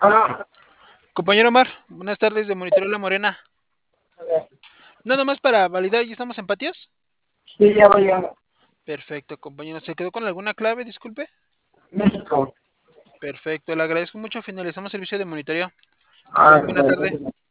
Ah, Compañero Omar, buenas tardes de Monitoreo La Morena. Nada más para validar, ¿ya estamos en patios? sí, ya voy a Perfecto, compañero. ¿Se quedó con alguna clave? Disculpe. México. Perfecto, le agradezco mucho. Finalizamos el servicio de monitoreo. Que tenga Ah, buena tarde.